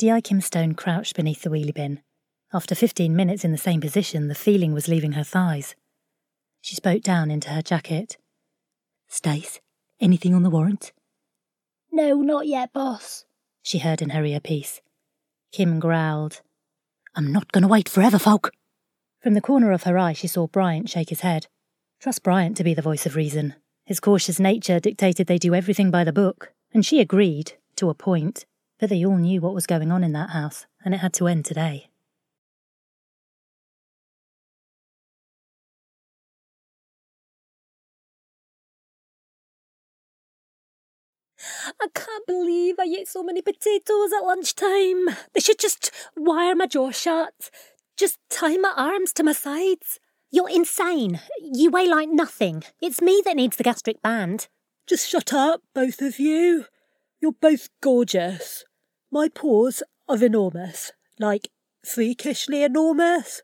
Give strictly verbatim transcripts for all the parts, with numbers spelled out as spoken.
D I Kim Stone crouched beneath the wheelie bin. After fifteen minutes in the same position, the feeling was leaving her thighs. She spoke down into her jacket. "Stace, anything on the warrant?" "No, not yet, boss," she heard in her earpiece. Kim growled. "I'm not going to wait forever, folk." From the corner of her eye, she saw Bryant shake his head. Trust Bryant to be the voice of reason. His cautious nature dictated they do everything by the book, and she agreed, to a point, but they all knew what was going on in that house, and it had to end today. "I can't believe I ate so many potatoes at lunchtime. They should just wire my jaw shut. Just tie my arms to my sides." "You're insane. You weigh like nothing. It's me that needs the gastric band." "Just shut up, both of you. You're both gorgeous. My paws are enormous. Like, freakishly enormous."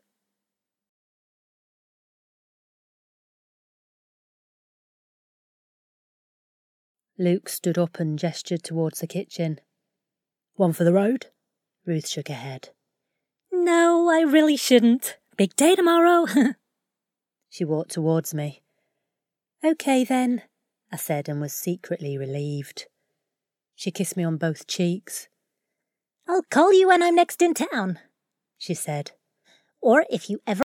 Luke stood up and gestured towards the kitchen. "One for the road?" Ruth shook her head. "No, I really shouldn't. Big day tomorrow." She walked towards me. "Okay then," I said, and was secretly relieved. She kissed me on both cheeks. "I'll call you when I'm next in town," she said. "Or if you ever